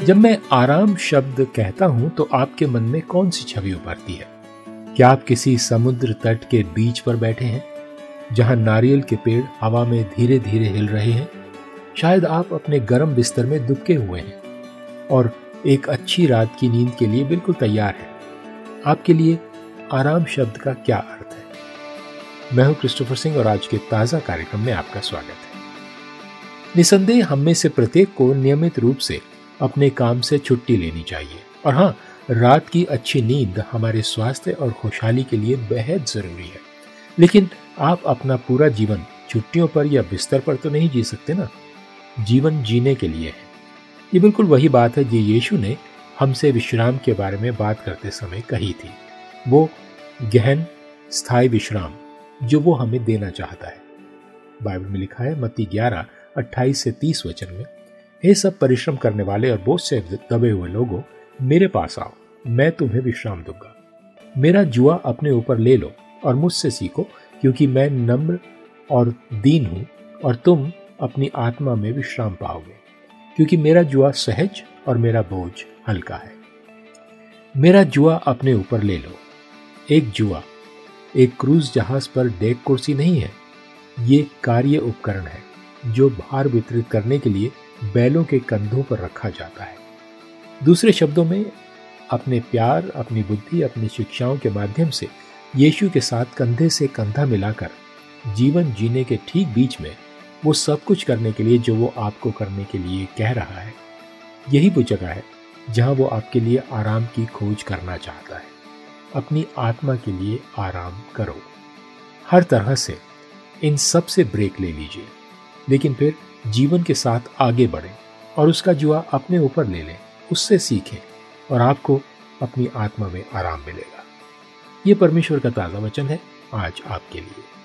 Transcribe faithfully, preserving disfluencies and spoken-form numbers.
जब मैं आराम शब्द कहता हूं तो आपके मन में कौन सी छवि उभरती है? क्या आप किसी समुद्र तट के बीच पर बैठे हैं जहां नारियल के पेड़ हवा में धीरे धीरे हिल रहे हैं? शायद आप अपने गर्म बिस्तर में दुबके हुए हैं और एक अच्छी रात की नींद के लिए बिल्कुल तैयार हैं। आपके लिए आराम शब्द का क्या अर्थ है? मैं हूं क्रिस्टोफर सिंह और आज के ताजा कार्यक्रम में आपका स्वागत है। निसंदेह हम में से प्रत्येक को नियमित रूप से अपने काम से छुट्टी लेनी चाहिए और हाँ, रात की अच्छी नींद हमारे स्वास्थ्य और खुशहाली के लिए बेहद जरूरी है। लेकिन आप अपना पूरा जीवन छुट्टियों पर या बिस्तर पर तो नहीं जी सकते ना। जीवन जीने के लिए है। ये बिल्कुल वही बात है जो यीशु ने हमसे विश्राम के बारे में बात करते समय कही थी। वो गहन स्थायी विश्राम जो वो हमें देना चाहता है। बाइबल में लिखा है मत्ती ग्यारह अट्ठाईस से तीस वचन में, हे सब परिश्रम करने वाले और बोझ से दबे हुए लोगों, मेरे पास आओ, मैं तुम्हें विश्राम दूंगा। मेरा जुआ अपने ऊपर ले लो और मुझसे सीखो, क्योंकि मैं नम्र और दीन हूं और तुम अपनी आत्मा में विश्राम पाओगे, क्योंकि मेरा जुआ सहज और मेरा बोझ हल्का है। मेरा जुआ अपने ऊपर ले लो। एक जुआ एक क्रूज जहाज पर डेक कुर्सी नहीं है। ये कार्य उपकरण है जो भार वितरित करने के लिए बैलों के कंधों पर रखा जाता है। दूसरे शब्दों में, अपने प्यार, अपनी बुद्धि, अपनी शिक्षाओं के माध्यम से यीशु के साथ कंधे से कंधा मिलाकर जीवन जीने के ठीक बीच में वो सब कुछ करने के लिए जो वो आपको करने के लिए कह रहा है। यही वो जगह है जहां वो आपके लिए आराम की खोज करना चाहता है। अपनी आत्मा के लिए आराम करो। हर तरह से इन सब से ब्रेक ले लीजिए, लेकिन फिर जीवन के साथ आगे बढ़ें और उसका जुआ अपने ऊपर ले लें, उससे सीखें और आपको अपनी आत्मा में आराम मिलेगा। ये परमेश्वर का ताज़ा वचन है आज आपके लिए।